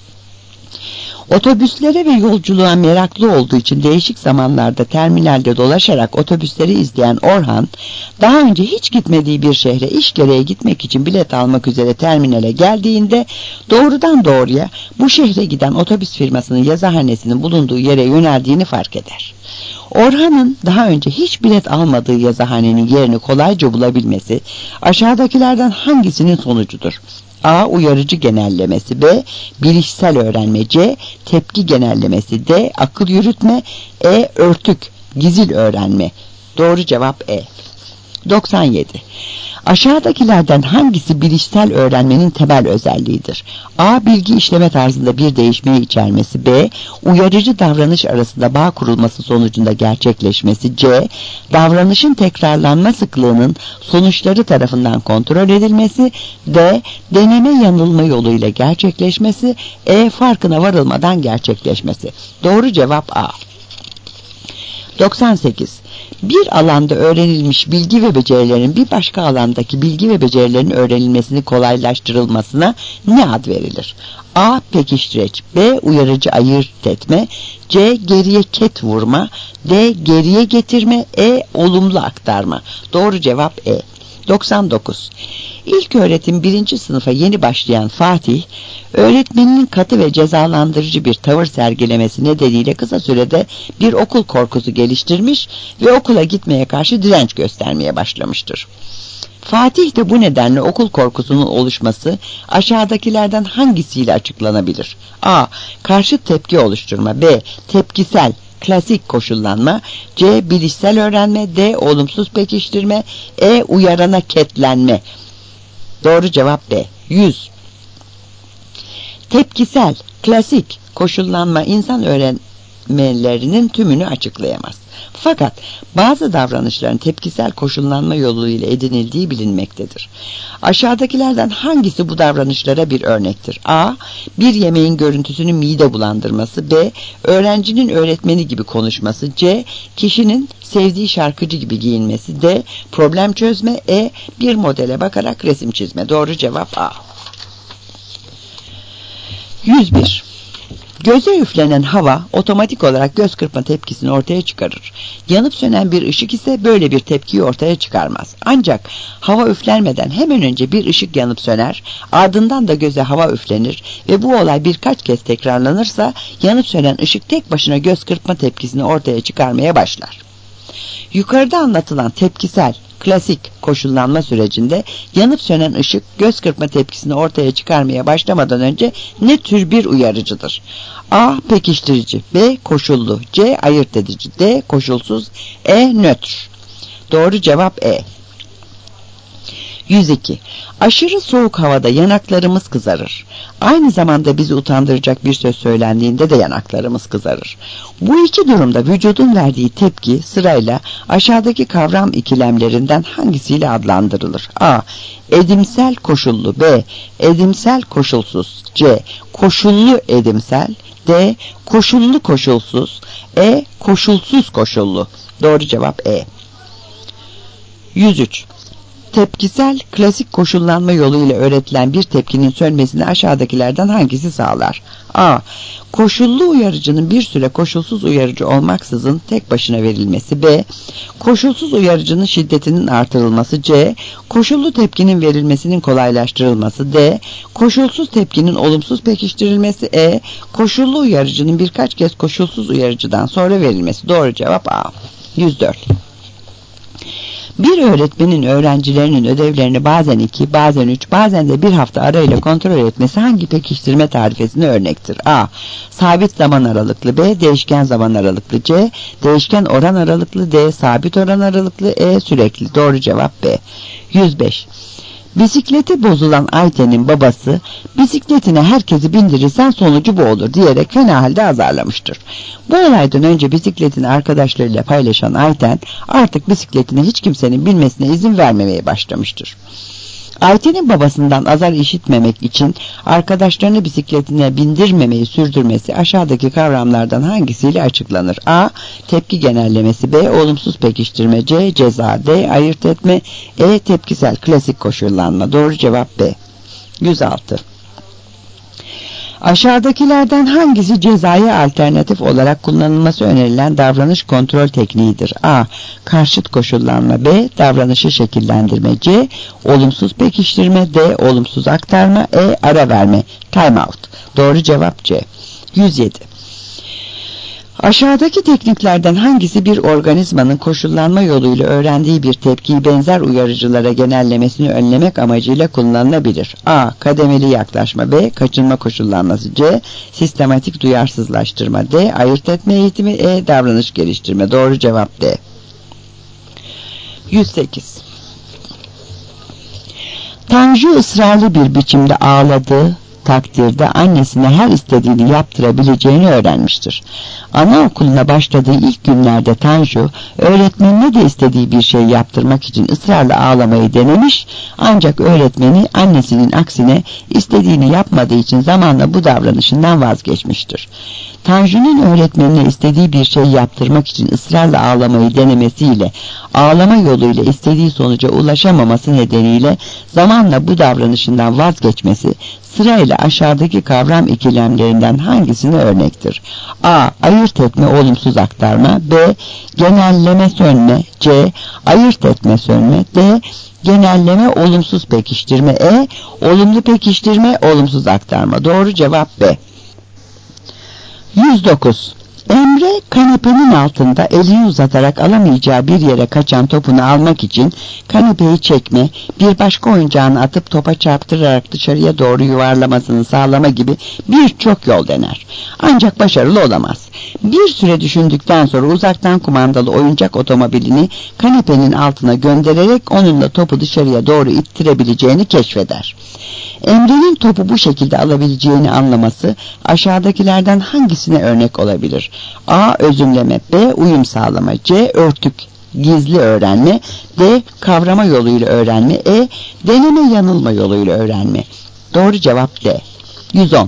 Speaker 1: Otobüslere ve yolculuğa meraklı olduğu için değişik zamanlarda terminalde dolaşarak otobüsleri izleyen Orhan, daha önce hiç gitmediği bir şehre iş gereği gitmek için bilet almak üzere terminale geldiğinde doğrudan doğruya bu şehre giden otobüs firmasının yazıhanesinin bulunduğu yere yöneldiğini fark eder. Orhan'ın daha önce hiç bilet almadığı yazıhanenin yerini kolayca bulabilmesi aşağıdakilerden hangisinin sonucudur? A. Uyarıcı genellemesi. B. Bilişsel öğrenme. C. Tepki genellemesi. D. Akıl yürütme. E. Örtük, gizil öğrenme. Doğru cevap E. doksan yedi. Aşağıdakilerden hangisi bilişsel öğrenmenin temel özelliğidir? A. Bilgi işleme tarzında bir değişmeyi içermesi. B. Uyarıcı davranış arasında bağ kurulması sonucunda gerçekleşmesi. C. Davranışın tekrarlanma sıklığının sonuçları tarafından kontrol edilmesi. D. Deneme yanılma yoluyla gerçekleşmesi. E. Farkına varılmadan gerçekleşmesi. Doğru cevap A. doksan sekiz. Bir alanda öğrenilmiş bilgi ve becerilerin bir başka alandaki bilgi ve becerilerin öğrenilmesini kolaylaştırılmasına ne ad verilir? A. Pekiştireç. B. Uyarıcı ayırt etme. C. Geriye ket vurma. D. Geriye getirme. E. Olumlu aktarma. Doğru cevap E. doksan dokuz. İlk öğretim birinci sınıfa yeni başlayan Fatih, öğretmeninin katı ve cezalandırıcı bir tavır sergilemesi nedeniyle kısa sürede bir okul korkusu geliştirmiş ve okula gitmeye karşı direnç göstermeye başlamıştır. Fatih de bu nedenle okul korkusunun oluşması aşağıdakilerden hangisiyle açıklanabilir? A. Karşı tepki oluşturma. B. Tepkisel, klasik koşullanma. C. Bilişsel öğrenme. D. Olumsuz pekiştirme. E. Uyarana ketlenme. Doğru cevap B. yüz. Tepkisel, klasik koşullanma insan öğrenmelerinin tümünü açıklayamaz. Fakat bazı davranışların tepkisel koşullanma yoluyla edinildiği bilinmektedir. Aşağıdakilerden hangisi bu davranışlara bir örnektir? A. Bir yemeğin görüntüsünü mide bulandırması. B. Öğrencinin öğretmeni gibi konuşması. C. Kişinin sevdiği şarkıcı gibi giyinmesi. D. Problem çözme. E. Bir modele bakarak resim çizme. Doğru cevap A. yüz bir. Göze üflenen hava otomatik olarak göz kırpma tepkisini ortaya çıkarır. Yanıp sönen bir ışık ise böyle bir tepkiyi ortaya çıkarmaz. Ancak hava üflenmeden hemen önce bir ışık yanıp söner, ardından da göze hava üflenir ve bu olay birkaç kez tekrarlanırsa yanıp sönen ışık tek başına göz kırpma tepkisini ortaya çıkarmaya başlar. Yukarıda anlatılan tepkisel, klasik koşullanma sürecinde yanıp sönen ışık göz kırpma tepkisini ortaya çıkarmaya başlamadan önce ne tür bir uyarıcıdır? A. Pekiştirici, B. Koşullu, C. Ayırt edici, D. Koşulsuz, E. Nötr. Doğru cevap E. yüz iki. Aşırı soğuk havada yanaklarımız kızarır. Aynı zamanda bizi utandıracak bir söz söylendiğinde de yanaklarımız kızarır. Bu iki durumda vücudun verdiği tepki sırayla aşağıdaki kavram ikilemlerinden hangisiyle adlandırılır? A. Edimsel koşullu, B. Edimsel koşulsuz, C. Koşullu edimsel, D. Koşullu koşulsuz, E. Koşulsuz koşullu. Doğru cevap E. yüz üç. Tepkisel, klasik koşullanma yoluyla öğretilen bir tepkinin sönmesini aşağıdakilerden hangisi sağlar? A. Koşullu uyarıcının bir süre koşulsuz uyarıcı olmaksızın tek başına verilmesi. B. Koşulsuz uyarıcının şiddetinin artırılması. C. Koşullu tepkinin verilmesinin kolaylaştırılması. D. Koşulsuz tepkinin olumsuz pekiştirilmesi. E. Koşullu uyarıcının birkaç kez koşulsuz uyarıcıdan sonra verilmesi. Doğru cevap A. yüz dört. Bir öğretmenin öğrencilerinin ödevlerini bazen iki, bazen üç, bazen de bir hafta arayla kontrol etmesi hangi pekiştirme tarifesine örnektir? A. Sabit zaman aralıklı, B. Değişken zaman aralıklı, C. Değişken oran aralıklı, D. Sabit oran aralıklı, E. Sürekli. Doğru cevap B. yüz beş. Bisikleti bozulan Ayten'in babası, bisikletine herkesi bindirirsen sonucu bu olur diyerek fena halde azarlamıştır. Bu olaydan önce bisikletini arkadaşlarıyla paylaşan Ayten artık bisikletine hiç kimsenin binmesine izin vermemeye başlamıştır. Ayten'in babasından azar işitmemek için arkadaşlarını bisikletine bindirmemeyi sürdürmesi aşağıdaki kavramlardan hangisiyle açıklanır? A. Tepki genellemesi, B. Olumsuz pekiştirme, C. Ceza, D. Ayırt etme, E. Tepkisel, klasik koşullanma. Doğru cevap B. yüz altı. Aşağıdakilerden hangisi cezaya alternatif olarak kullanılması önerilen davranış kontrol tekniğidir? A. Karşıt koşullanma, B. Davranışı şekillendirme, C. Olumsuz pekiştirme, D. Olumsuz aktarma, E. Ara verme, time out. Doğru cevap C. yüz yedi. Aşağıdaki tekniklerden hangisi bir organizmanın koşullanma yoluyla öğrendiği bir tepkiyi benzer uyarıcılara genellemesini önlemek amacıyla kullanılabilir? A. Kademeli yaklaşma, B. Kaçınma koşullanması, C. Sistematik duyarsızlaştırma, D. Ayırt etme eğitimi, E. Davranış geliştirme. Doğru cevap D. yüz sekiz. Tanju ısrarlı bir biçimde ağladığı takdirde annesine her istediğini yaptırabileceğini öğrenmiştir. Anaokuluna başladığı ilk günlerde Tanju, öğretmenine de istediği bir şey yaptırmak için ısrarla ağlamayı denemiş, ancak öğretmeni annesinin aksine istediğini yapmadığı için zamanla bu davranışından vazgeçmiştir. Tanju'nun öğretmenine istediği bir şey yaptırmak için ısrarla ağlamayı denemesiyle ağlama yoluyla istediği sonuca ulaşamaması nedeniyle zamanla bu davranışından vazgeçmesi sırayla aşağıdaki kavram ikilemlerinden hangisine örnektir? A. Ayırt etme, olumsuz aktarma, B. Genelleme sönme, C. Ayırt etme sönme, D. Genelleme, olumsuz pekiştirme, E. Olumlu pekiştirme, olumsuz aktarma. Doğru cevap B. yüz dokuz. Emre kanepenin altında elini uzatarak alamayacağı bir yere kaçan topunu almak için kanepeyi çekme, bir başka oyuncağını atıp topa çarptırarak dışarıya doğru yuvarlamasını sağlama gibi birçok yol dener. Ancak başarılı olamaz. Bir süre düşündükten sonra uzaktan kumandalı oyuncak otomobilini kanepenin altına göndererek onunla topu dışarıya doğru ittirebileceğini keşfeder. Emre'nin topu bu şekilde alabileceğini anlaması aşağıdakilerden hangisine örnek olabilir? A. Özümleme, B. Uyum sağlama, C. Örtük, gizli öğrenme, D. Kavrama yoluyla öğrenme, E. Deneme yanılma yoluyla öğrenme. Doğru cevap D. yüz on.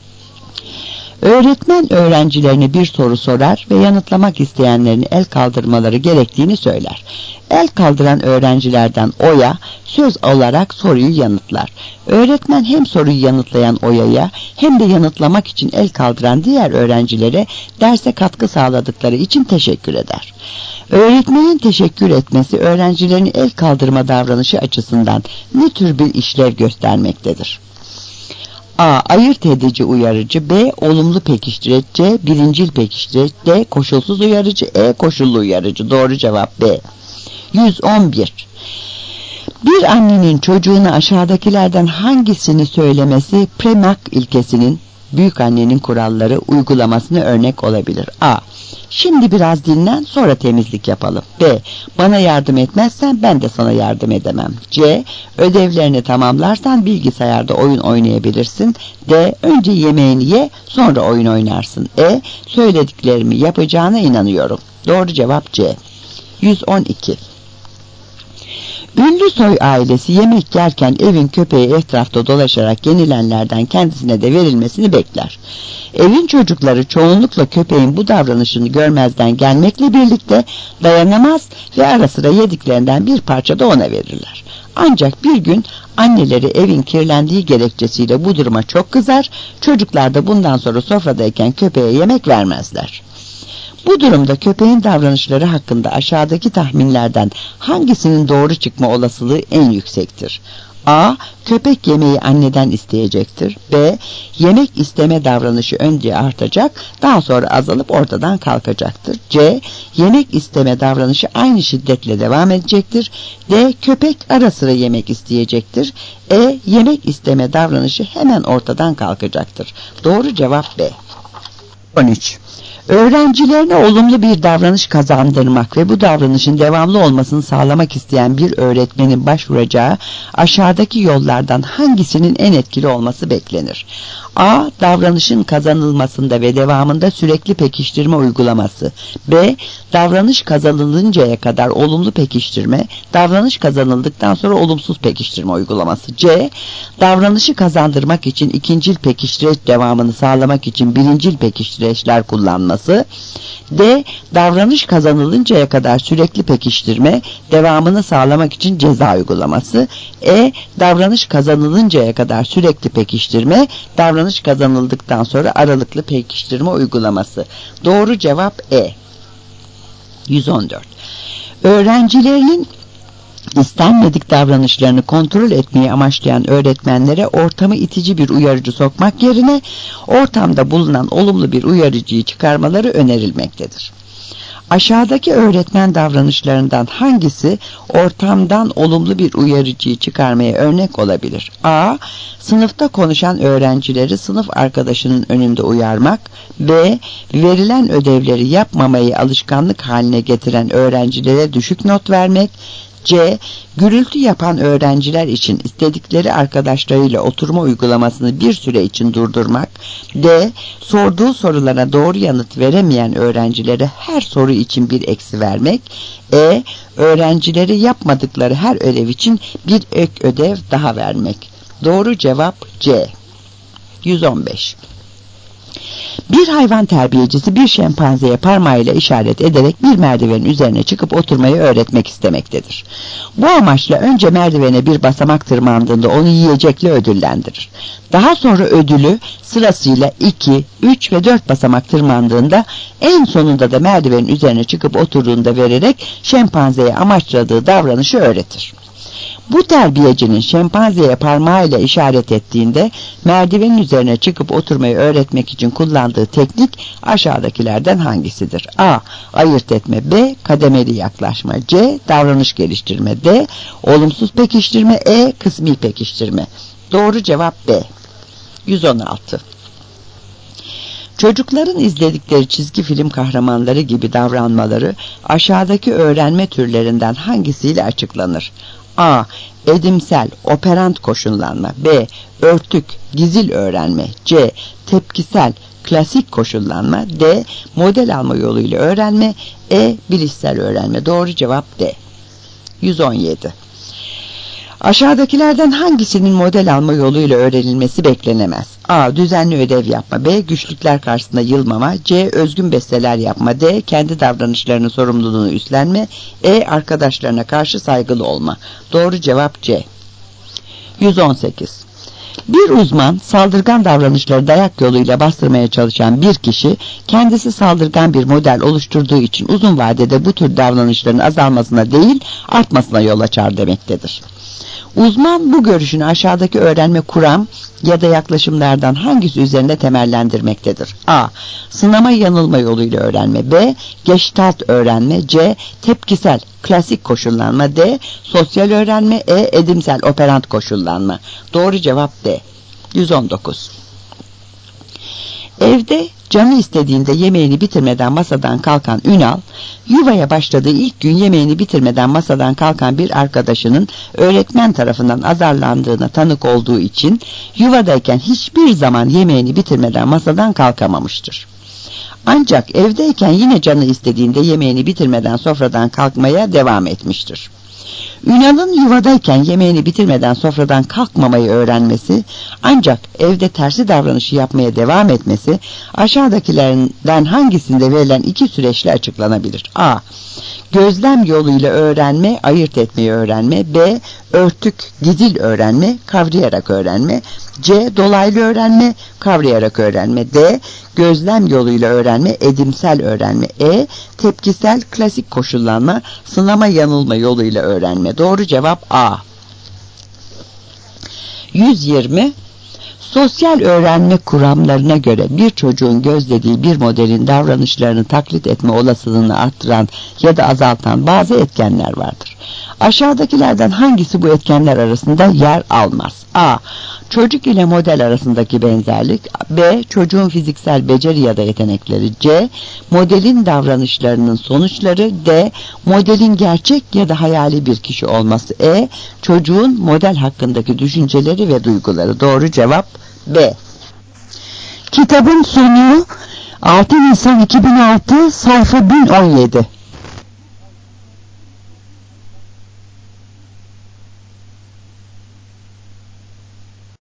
Speaker 1: Öğretmen öğrencilerine bir soru sorar ve yanıtlamak isteyenlerin el kaldırmaları gerektiğini söyler. El kaldıran öğrencilerden Oya söz olarak soruyu yanıtlar. Öğretmen hem soruyu yanıtlayan Oya'ya hem de yanıtlamak için el kaldıran diğer öğrencilere derse katkı sağladıkları için teşekkür eder. Öğretmenin teşekkür etmesi öğrencilerin el kaldırma davranışı açısından ne tür bir işlev göstermektedir? A. Ayırt edici uyarıcı, B. Olumlu pekiştireç, C. Birincil pekiştireç, D. Koşulsuz uyarıcı, E. Koşullu uyarıcı. Doğru cevap B. yüz on bir. Bir annenin çocuğuna aşağıdakilerden hangisini söylemesi Premak ilkesinin, büyük annenin kuralları uygulamasına örnek olabilir? A. Şimdi biraz dinlen, sonra temizlik yapalım. B. Bana yardım etmezsen ben de sana yardım edemem. C. Ödevlerini tamamlarsan bilgisayarda oyun oynayabilirsin. D. Önce yemeğini ye, sonra oyun oynarsın. E. Söylediklerimi yapacağına inanıyorum. Doğru cevap C. yüz on iki. Ünlü soy ailesi yemek yerken evin köpeği etrafta dolaşarak yenilenlerden kendisine de verilmesini bekler. Evin çocukları çoğunlukla köpeğin bu davranışını görmezden gelmekle birlikte dayanamaz ve ara sıra yediklerinden bir parça da ona verirler. Ancak bir gün anneleri evin kirlendiği gerekçesiyle bu duruma çok kızar, çocuklar da bundan sonra sofradayken köpeğe yemek vermezler. Bu durumda köpeğin davranışları hakkında aşağıdaki tahminlerden hangisinin doğru çıkma olasılığı en yüksektir? A. Köpek yemeği anneden isteyecektir. B. Yemek isteme davranışı önce artacak, daha sonra azalıp ortadan kalkacaktır. C. Yemek isteme davranışı aynı şiddetle devam edecektir. D. Köpek ara sıra yemek isteyecektir. E. Yemek isteme davranışı hemen ortadan kalkacaktır. Doğru cevap B. on üç. Öğrencilerine olumlu bir davranış kazandırmak ve bu davranışın devamlı olmasını sağlamak isteyen bir öğretmenin başvuracağı aşağıdaki yollardan hangisinin en etkili olması beklenir? A. Davranışın kazanılmasında ve devamında sürekli pekiştirme uygulaması. B. Davranış kazanılıncaya kadar olumlu pekiştirme, davranış kazanıldıktan sonra olumsuz pekiştirme uygulaması. C. Davranışı kazandırmak için ikincil pekiştireç devamını sağlamak için birincil pekiştireçler kullanması. D. Davranış kazanılıncaya kadar sürekli pekiştirme, devamını sağlamak için ceza uygulaması. E. Davranış kazanılıncaya kadar sürekli pekiştirme, davranış kazanıldıktan sonra aralıklı pekiştirme uygulaması. Doğru cevap E. yüz on dört. Öğrencilerinin istenmedik davranışlarını kontrol etmeyi amaçlayan öğretmenlere ortamı itici bir uyarıcı sokmak yerine ortamda bulunan olumlu bir uyarıcıyı çıkarmaları önerilmektedir. Aşağıdaki öğretmen davranışlarından hangisi ortamdan olumlu bir uyarıcıyı çıkarmaya örnek olabilir? A. Sınıfta konuşan öğrencileri sınıf arkadaşının önünde uyarmak. B. Verilen ödevleri yapmamayı alışkanlık haline getiren öğrencilere düşük not vermek. C. Gürültü yapan öğrenciler için istedikleri arkadaşlarıyla oturma uygulamasını bir süre için durdurmak. D. Sorduğu sorulara doğru yanıt veremeyen öğrencilere her soru için bir eksi vermek. E. Öğrencileri yapmadıkları her ödev için bir ek ödev daha vermek. Doğru cevap C. yüz on beş. Bir hayvan terbiyecisi bir şempanzeye parmağıyla işaret ederek bir merdivenin üzerine çıkıp oturmayı öğretmek istemektedir. Bu amaçla önce merdivene bir basamak tırmandığında onu yiyecekle ödüllendirir. Daha sonra ödülü sırasıyla iki, üç ve dört basamak tırmandığında en sonunda da merdivenin üzerine çıkıp oturduğunda vererek şempanzeye amaçladığı davranışı öğretir. Bu terbiyecinin şempanzeye parmağıyla işaret ettiğinde merdivenin üzerine çıkıp oturmayı öğretmek için kullandığı teknik aşağıdakilerden hangisidir? A. Ayırt etme. B. Kademeli yaklaşma. C. Davranış geliştirme. D. Olumsuz pekiştirme. E. Kısmi pekiştirme. Doğru cevap B. yüz on altı. Çocukların izledikleri çizgi film kahramanları gibi davranmaları aşağıdaki öğrenme türlerinden hangisiyle açıklanır? A. Edimsel, operant koşullanma. B. Örtük, gizil öğrenme. C. Tepkisel, klasik koşullanma. D. Model alma yoluyla öğrenme. E. Bilişsel öğrenme. Doğru cevap D. yüz on yedi. Aşağıdakilerden hangisinin model alma yoluyla öğrenilmesi beklenemez? A. Düzenli ödev yapma. B. Güçlükler karşısında yılmama. C. Özgün besteler yapma. D. Kendi davranışlarının sorumluluğunu üstlenme. E. Arkadaşlarına karşı saygılı olma. Doğru cevap C. yüz on sekiz. Bir uzman saldırgan davranışları dayak yoluyla bastırmaya çalışan bir kişi kendisi saldırgan bir model oluşturduğu için uzun vadede bu tür davranışların azalmasına değil artmasına yol açar demektedir. Uzman bu görüşünü aşağıdaki öğrenme kuram ya da yaklaşımlardan hangisi üzerinde temellendirmektedir? A. Sınama yanılma yoluyla öğrenme. B. Gestalt öğrenme. C. Tepkisel klasik koşullanma. D. Sosyal öğrenme. E. Edimsel operant koşullanma. Doğru cevap D. yüz on dokuz. Evde canı istediğinde yemeğini bitirmeden masadan kalkan Ünal, yuvaya başladığı ilk gün yemeğini bitirmeden masadan kalkan bir arkadaşının öğretmen tarafından azarlandığına tanık olduğu için yuvadayken hiçbir zaman yemeğini bitirmeden masadan kalkamamıştır. Ancak evdeyken yine canı istediğinde yemeğini bitirmeden sofradan kalkmaya devam etmiştir. Ünal'ın yuvadayken yemeğini bitirmeden sofradan kalkmamayı öğrenmesi, ancak evde tersi davranışı yapmaya devam etmesi aşağıdakilerden hangisinde verilen iki süreçle açıklanabilir? A. Gözlem yoluyla öğrenme, ayırt etmeyi öğrenme. B. Örtük, didil öğrenme, kavrayarak öğrenme. C. Dolaylı öğrenme, kavrayarak öğrenme. D. Gözlem yoluyla öğrenme, edimsel öğrenme. E. Tepkisel, klasik koşullanma, sınama yanılma yoluyla öğrenme. Doğru cevap A. yüz yirmi. Sosyal öğrenme kuramlarına göre bir çocuğun gözlediği bir modelin davranışlarını taklit etme olasılığını arttıran ya da azaltan bazı etkenler vardır. Aşağıdakilerden hangisi bu etkenler arasında yer almaz? A. Çocuk ile model arasındaki benzerlik. B. Çocuğun fiziksel beceri ya da yetenekleri. C. Modelin davranışlarının sonuçları. D. Modelin gerçek ya da hayali bir kişi olması. E. Çocuğun model hakkındaki düşünceleri ve duyguları. Doğru cevap B. Kitabın sonu altı Nisan iki bin altı sayfa bin on yedi.